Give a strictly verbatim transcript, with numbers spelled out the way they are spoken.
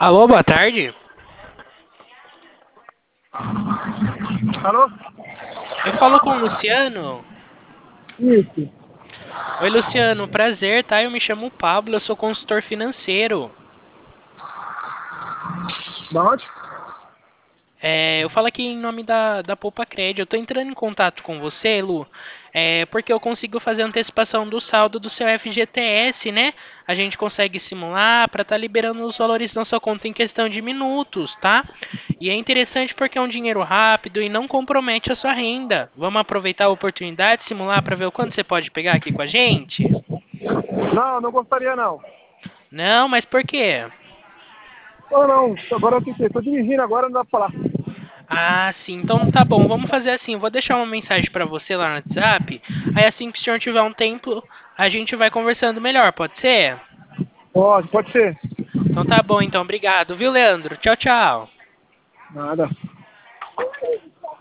Alô, boa tarde. Alô? Eu falo com o Luciano. Isso. Oi, Luciano, prazer, tá? Eu me chamo Pablo, eu sou consultor financeiro. Da onde? É, eu falo aqui em nome da, da Poupa Cred. Eu tô entrando em contato com você, Lu, é, porque eu consigo fazer antecipação do saldo do seu F G T S, né? A gente consegue simular para estar liberando os valores na sua conta em questão de minutos, tá? E é interessante porque é um dinheiro rápido e não compromete a sua renda. Vamos aproveitar a oportunidade, simular para ver o quanto você pode pegar aqui com a gente? Não, não gostaria não. Não, mas por quê? Não, não, agora eu fiquei. Tô dirigindo agora, não dá pra falar. Ah, sim. Então tá bom. Vamos fazer assim. Eu vou deixar uma mensagem pra você lá no WhatsApp. Aí assim que o senhor tiver um tempo, a gente vai conversando melhor, pode ser? Pode, pode ser. Então tá bom, então. Obrigado, viu, Leandro? Tchau, tchau. Nada.